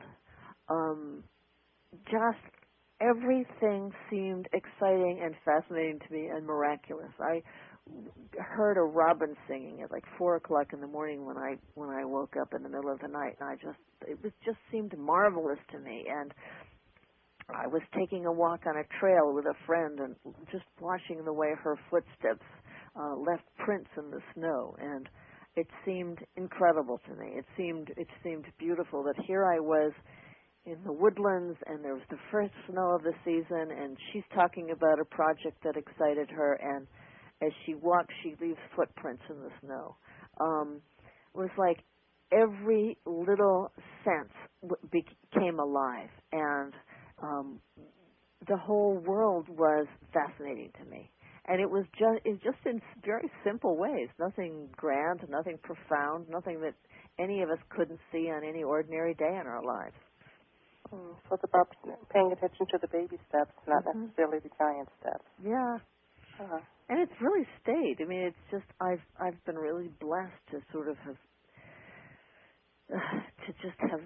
Um, just everything seemed exciting and fascinating to me and miraculous. I heard a robin singing at like four o'clock in the morning when I when I woke up in the middle of the night, and I just it was just seemed marvelous to me. And I was taking a walk on a trail with a friend and just watching the way her footsteps uh, left prints in the snow, and it seemed incredible to me. It seemed it seemed beautiful that here I was in the woodlands, and there was the first snow of the season, and she's talking about a project that excited her, and as she walks, she leaves footprints in the snow. Um, it was like every little sense w- became alive, and um, the whole world was fascinating to me. And it was just, it just in very simple ways, nothing grand, nothing profound, nothing that any of us couldn't see on any ordinary day in our lives. Mm, so it's about paying attention to the baby steps, not mm-hmm. necessarily the giant steps. Yeah. Uh-huh. And it's really stayed. I mean, it's just I've I've been really blessed to sort of have uh, to just have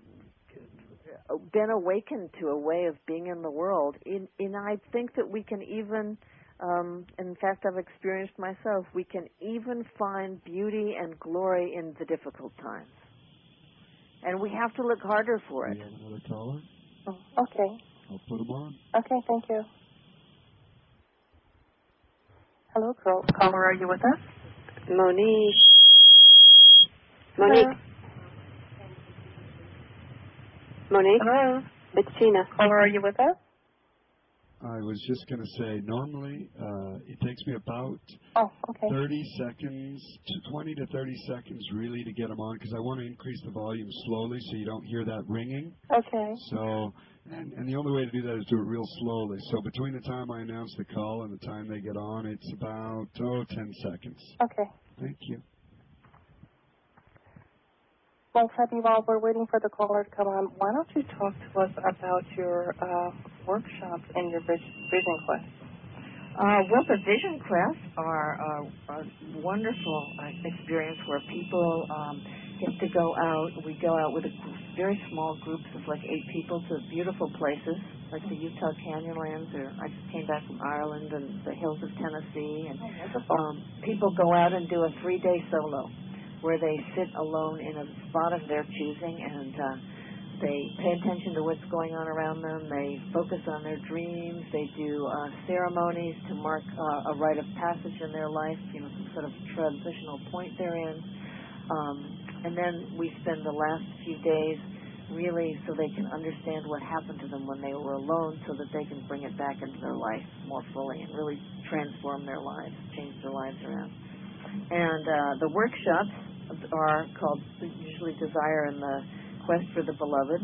been awakened to a way of being in the world. In, in I think that we can even, um, in fact, I've experienced myself. We can even find beauty and glory in the difficult times, and we have to look harder for it. We have another caller. Oh, okay. I'll put him on. Okay, thank you. Hello, caller, are you with us? Monique. Monique. Hello. Monique. Hello. It's Gina. Caller, are you with us? I was just going to say, normally uh, it takes me about oh, okay. thirty seconds, to twenty to thirty seconds really to get them on, because I want to increase the volume slowly so you don't hear that ringing. Okay. So, and, and the only way to do that is do it real slowly. So between the time I announce the call and the time they get on, it's about, oh, ten seconds. Okay. Thank you. Well, Fabby, while we're waiting for the caller to come on, why don't you talk to us about your uh, workshops and your Vision Quest? Uh, well, the Vision Quest are uh, a wonderful uh, experience where people um, get to go out. We go out with a very small groups of like eight people to beautiful places, like the Utah Canyonlands, or I just came back from Ireland and the hills of Tennessee. And oh, um, people go out and do a three-day solo, where they sit alone in a spot of their choosing, and uh, they pay attention to what's going on around them. They focus on their dreams. They do uh, ceremonies to mark uh, a rite of passage in their life, you know, some sort of transitional point they're in. Um, and then we spend the last few days really so they can understand what happened to them when they were alone, so that they can bring it back into their life more fully and really transform their lives, change their lives around. And uh, the workshops are called usually Desire and the Quest for the Beloved,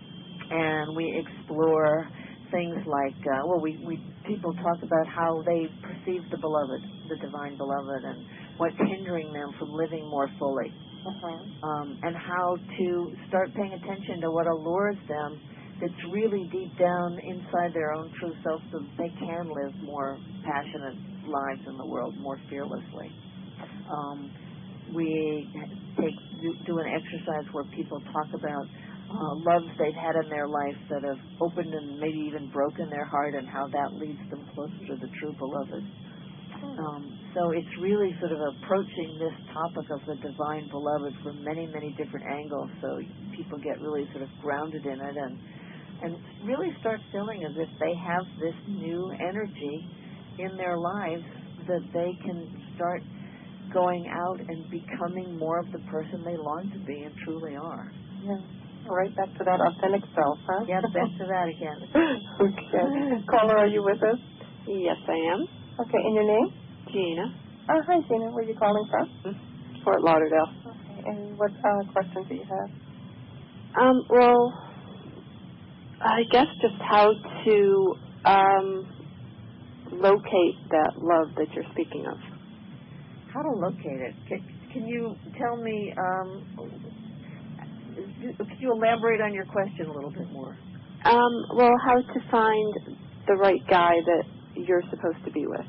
and we explore things like uh, well, we, we people talk about how they perceive the Beloved, the Divine Beloved, and what's hindering them from living more fully, uh-huh. um, and how to start paying attention to what allures them that's really deep down inside their own true self, so that they can live more passionate lives in the world more fearlessly. Um, we take do, do an exercise where people talk about uh, loves they've had in their life that have opened and maybe even broken their heart, and how that leads them closer to the true beloved. Um, so it's really sort of approaching this topic of the divine beloved from many, many different angles, so people get really sort of grounded in it and and really start feeling as if they have this new energy in their lives, that they can start going out and becoming more of the person they long to be and truly are. Yeah. Right back to that authentic self, huh? Yeah, back to that again. Okay. Caller, are you with us? Yes, I am. Okay, and your name? Gina. Oh, hi, Gina. Where are you calling from? Fort Lauderdale. Okay, and what uh, questions do you have? Um, well, I guess just how to um, locate that love that you're speaking of. How to locate it? Can, can you tell me, um, could you elaborate on your question a little bit more? Um, well, how to find the right guy that you're supposed to be with.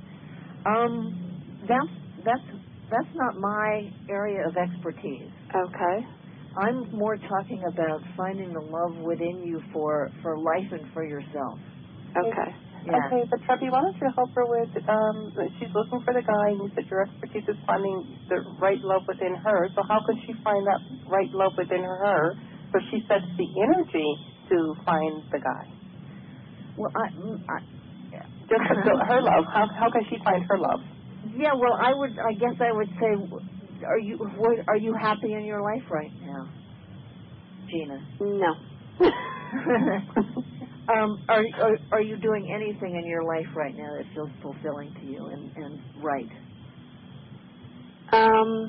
Um, that's, that's, that's not my area of expertise. Okay. I'm more talking about finding the love within you for, for life and for yourself. Okay. Yeah. Okay, but Treppy, why don't you help her with, um, she's looking for the guy, and you said your expertise is finding the right love within her, so how can she find that right love within her so she sets the energy to find the guy? Well, I... I Just her love. How, how can she find her love? Yeah, well, I would, I guess I would say, are you, what, are you happy in your life right now, Gina? No. um, are, are are you doing anything in your life right now that feels fulfilling to you and, and right? Um,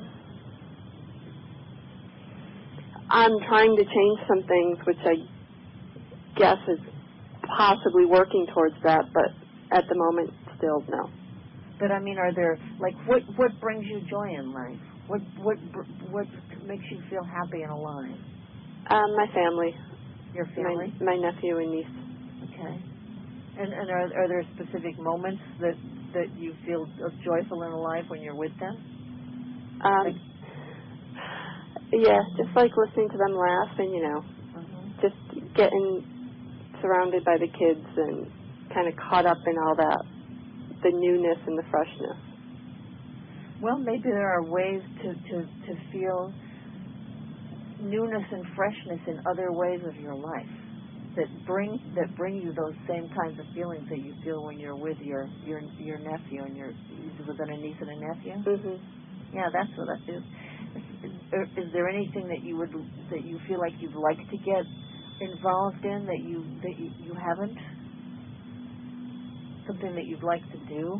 I'm trying to change some things, which I guess is possibly working towards that, but at the moment, still no. But I mean, are there, like, what what brings you joy in life? What what what makes you feel happy and alive? Um, my family. Your family? My, my nephew and niece. Okay. And and are are there specific moments that that you feel joyful and alive when you're with them? Um, like, yeah, just like listening to them laugh and, you know, uh-huh. just getting surrounded by the kids and kind of caught up in all that, the newness and the freshness. Well, maybe there are ways to, to, to feel newness and freshness in other ways of your life that bring that bring you those same kinds of feelings that you feel when you're with your your your nephew and your with a niece and a nephew. Mhm. Yeah, that's what that is. Is, is there anything that you would that you feel like you'd like to get involved in that you that you, you haven't? Something that you'd like to do?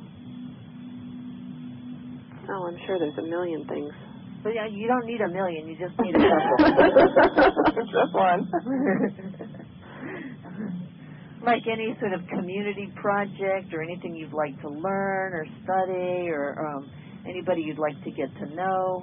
Oh, I'm sure there's a million things. But yeah, you don't need a million. You just need a couple. Just one. Like any sort of community project or anything you'd like to learn or study or um, anybody you'd like to get to know?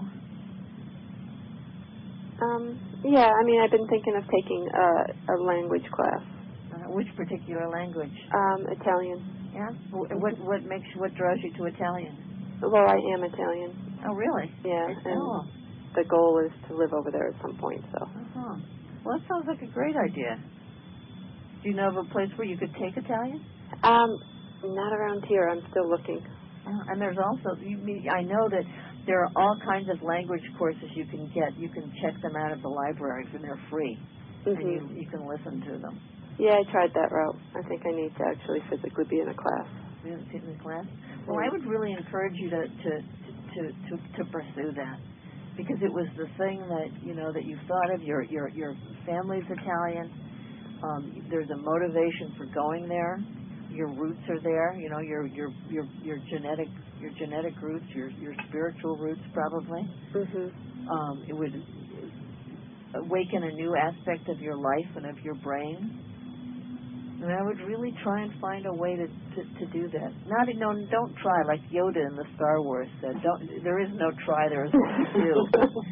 Um, yeah, I mean, I've been thinking of taking a, a language class. Uh, which particular language? Um, Italian. Yeah? What what makes you, what draws you to Italian? Well, I am Italian. Oh, really? Yeah, It's, and oh. the goal is to live over there at some point, so. Uh-huh. Well, that sounds like a great idea. Do you know of a place where you could take Italian? Um, not around here. I'm still looking. Uh, and there's also, you mean, I know that there are all kinds of language courses you can get. You can check them out at the libraries, and they're free. Mm-hmm. And you, you can listen to them. Yeah, I tried that route. I think I need to actually physically be in a class. You haven't seen the class? Well, I would really encourage you to, to, to, to, to pursue that. Because it was the thing that, you know, that you thought of. Your, your, your family's Italian. Um, there's a motivation for going there. Your roots are there, you know, your your your your genetic your genetic roots, your your spiritual roots probably. Mhm. Um, it would awaken a new aspect of your life and of your brain. And I would really try and find a way to, to, to do that. Not no, don't try like Yoda in the Star Wars said. Don't. There is no try. There is only do.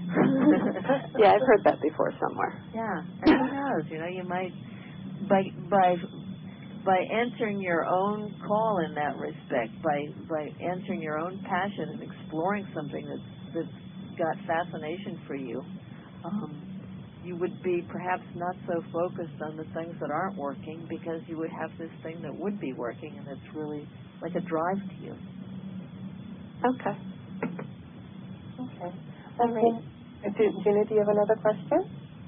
Yeah, I've heard that before somewhere. Yeah, and who knows? You know, you might by by. By answering your own call in that respect, by by answering your own passion and exploring something that's that's got fascination for you, um, you would be perhaps not so focused on the things that aren't working because you would have this thing that would be working and it's really like a drive to you. Okay. Okay. All right. Gina, do you have another question?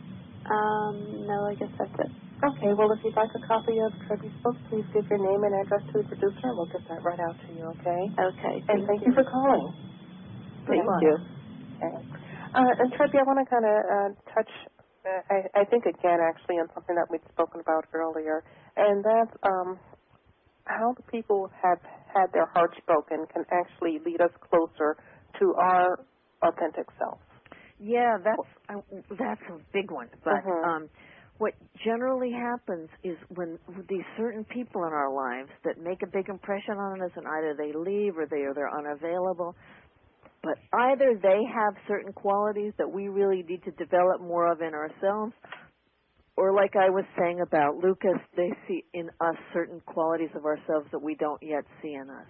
Um, no, I guess that's it. Okay, well, if you'd like a copy of Treppy's book, please give your name and address to the producer, and we'll get that right out to you, okay? Okay. And thank you for calling. Thank you. Okay. Uh, and Treppy, I want to kind of uh, touch, uh, I, I think, again, actually, on something that we'd spoken about earlier, and that's um, how the people have had their hearts broken can actually lead us closer to our authentic self. Yeah, that's uh, that's a big one, but... Uh-huh. um what generally happens is when these certain people in our lives that make a big impression on us and either they leave or they are they're unavailable, but either they have certain qualities that we really need to develop more of in ourselves, or like I was saying about Lucas, they see in us certain qualities of ourselves that we don't yet see in us.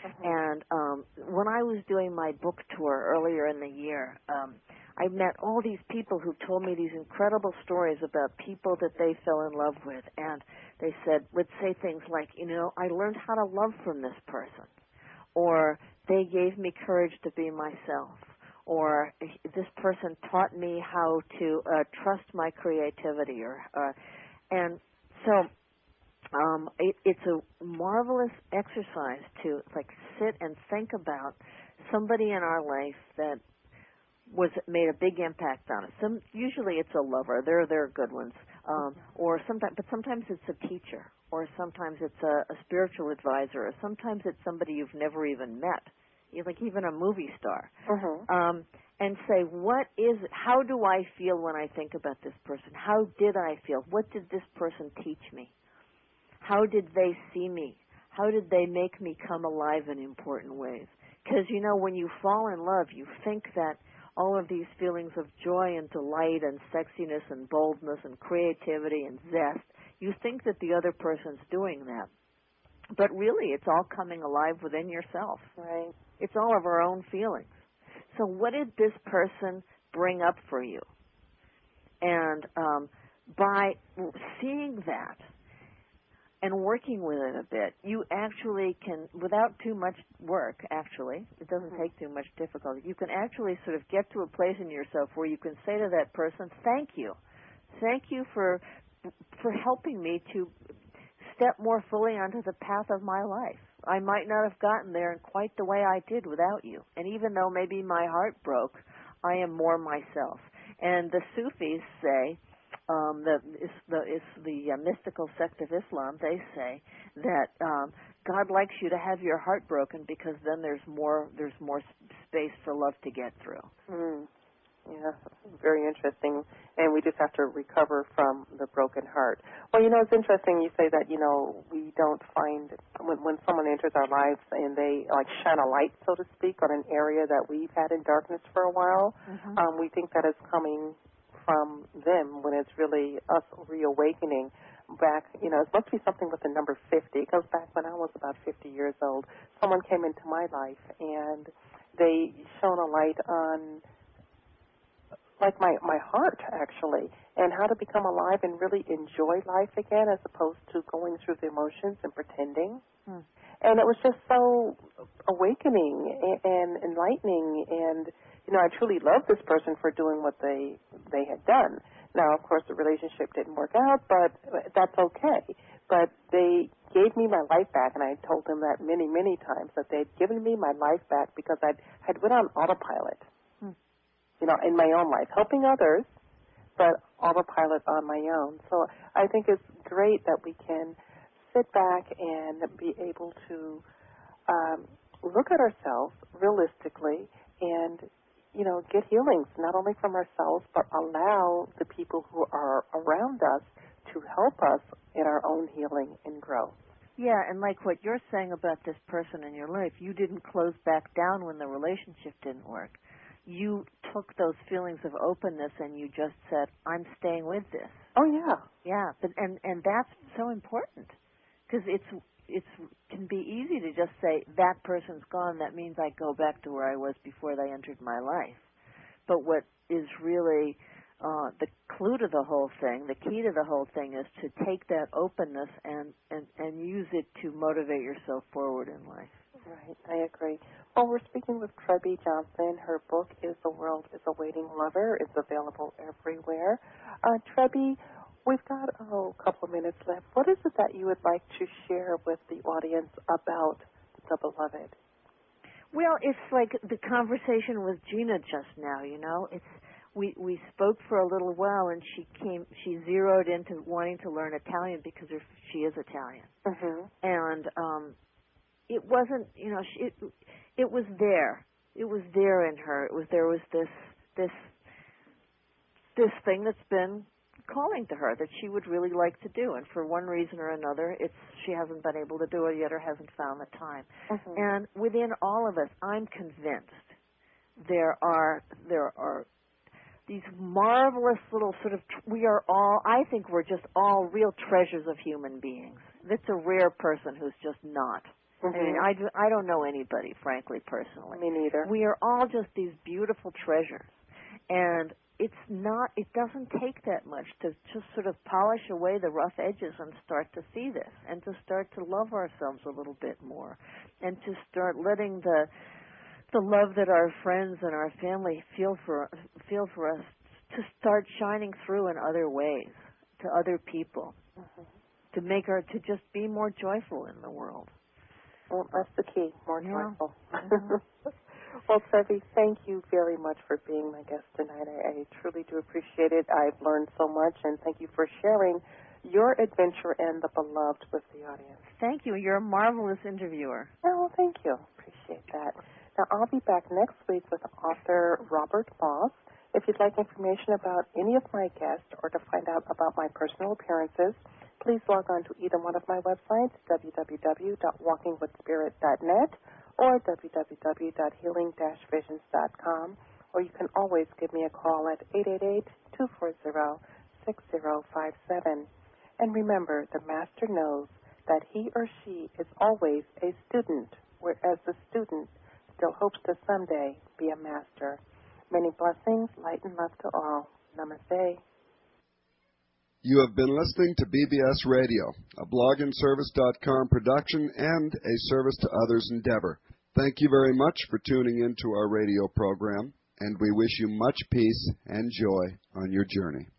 Mm-hmm. And um, when I was doing my book tour earlier in the year, um, I met all these people who told me these incredible stories about people that they fell in love with. And they said, would say things like, you know, I learned how to love from this person. Or they gave me courage to be myself. Or this person taught me how to uh, trust my creativity. Or uh, and so um, it, it's a marvelous exercise to like sit and think about somebody in our life that was made a big impact on us. Some usually it's a lover. There there are good ones. Um, or sometimes, but sometimes it's a teacher, or sometimes it's a, a spiritual advisor, or sometimes it's somebody you've never even met, like even a movie star. Mm-hmm. Um, and say, what is? How do I feel when I think about this person? How did I feel? What did this person teach me? How did they see me? How did they make me come alive in important ways? Because, you know, when you fall in love, you think that all of these feelings of joy and delight and sexiness and boldness and creativity and zest, you think that the other person's doing that. But really, it's all coming alive within yourself. Right. It's all of our own feelings. So what did this person bring up for you? And um, by seeing that and working with it a bit, you actually can, without too much work, actually, it doesn't Mm-hmm. take too much difficulty, you can actually sort of get to a place in yourself where you can say to that person, thank you. Thank you for for helping me to step more fully onto the path of my life. I might not have gotten there in quite the way I did without you. And even though maybe my heart broke, I am more myself. And the Sufis say, Um, the is the is the uh, mystical sect of Islam. They say that um, God likes you to have your heart broken because then there's more there's more space for love to get through. Mm. Yeah, very interesting. And we just have to recover from the broken heart. Well, you know, it's interesting you say that, you know, we don't find, when, when someone enters our lives and they, like, shine a light, so to speak, on an area that we've had in darkness for a while, Mm-hmm. um, we think that it's coming from them when it's really us reawakening back. You know, it must be something with the number fifty. It goes back when I was about fifty years old. Someone came into my life, and they shone a light on, like, my, my heart, actually, and how to become alive and really enjoy life again as opposed to going through the emotions and pretending. Hmm. And it was just so awakening and, and enlightening, and, you know, I truly love this person for doing what they they had done. Now, of course, the relationship didn't work out, but that's okay. But they gave me my life back, and I told them that many, many times, that they'd given me my life back because I'd, I'd went on autopilot. You know, in my own life, helping others, but autopilot on my own. So I think it's great that we can sit back and be able to um, look at ourselves realistically and, you know, get healings, not only from ourselves, but allow the people who are around us to help us in our own healing and growth. Yeah, and like what you're saying about this person in your life, you didn't close back down when the relationship didn't work. You took those feelings of openness and you just said, I'm staying with this. Oh, yeah. Yeah, but and, and that's so important because it's it's can be easy to just say, that person's gone, that means I go back to where I was before they entered my life. But what is really uh, the clue to the whole thing, the key to the whole thing is to take that openness and, and, and use it to motivate yourself forward in life. Right, I agree. Well, we're speaking with Trebby Johnson. Her book is The World is a Waiting Lover. It's available everywhere. Uh, Trebby, we've got oh, a couple of minutes left. What is it that you would like to share with the audience about the beloved? Well, it's like the conversation with Gina just now, you know. It's we we spoke for a little while, and she came. She zeroed into wanting to learn Italian because her, she is Italian, Mm-hmm. and um, it wasn't, you know, she, it it was there. It was there in her. It was there was this this this thing that's been calling to her that she would really like to do, and for one reason or another, it's she hasn't been able to do it yet or hasn't found the time. Mm-hmm. And within all of us, I'm convinced there are there are these marvelous little sort of, we are all, I think we're just all real treasures of human beings. It's a rare person who's just not. Mm-hmm. I mean, I, do, I don't know anybody, frankly, personally. Me neither. We are all just these beautiful treasures. And it's not, it doesn't take that much to just sort of polish away the rough edges and start to see this and to start to love ourselves a little bit more and to start letting the the love that our friends and our family feel for feel for us to start shining through in other ways to other people, mm-hmm. to make our to just be more joyful in the world. Well, that's the key, more yeah. joyful. Mm-hmm. Well, Trevi, thank you very much for being my guest tonight. I, I truly do appreciate it. I've learned so much, and thank you for sharing your adventure and the beloved with the audience. Thank you. You're a marvelous interviewer. Oh, well, thank you. Appreciate that. Now, I'll be back next week with author Robert Moss. If you'd like information about any of my guests or to find out about my personal appearances, please log on to either one of my websites, w w w dot walking with spirit dot net or w w w dot healing dash visions dot com, or you can always give me a call at eight eight eight, two four zero, six zero five seven. And remember, the master knows that he or she is always a student, whereas the student still hopes to someday be a master. Many blessings, light and love to all. Namaste. You have been listening to B B S Radio, a blog and service dot com production and a service to others endeavor. Thank you very much for tuning into our radio program, and we wish you much peace and joy on your journey.